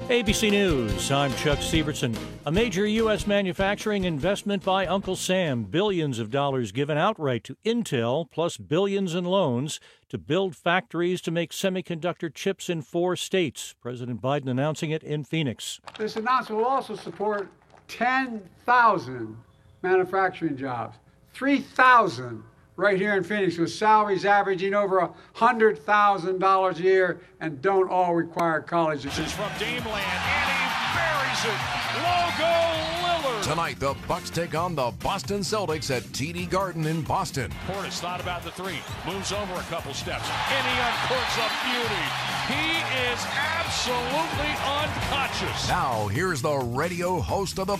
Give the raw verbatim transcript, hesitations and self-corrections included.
A B C News, I'm Chuck Sievertson. A major U S manufacturing investment by Uncle Sam. Billions of dollars given outright to Intel, plus billions in loans to build factories to make semiconductor chips in four states. President Biden announcing it in Phoenix. This announcement will also support ten thousand manufacturing jobs, three thousand right here in Phoenix, with salaries averaging over one hundred thousand dollars a year and don't all require college. This is from Dameland, and he buries it. Logo Lillard. Tonight, the Bucks take on the Boston Celtics at T D Garden in Boston. Portis thought about the three, moves over a couple steps, and he uncorks a beauty. He is absolutely unconscious. Now, here's the radio host of the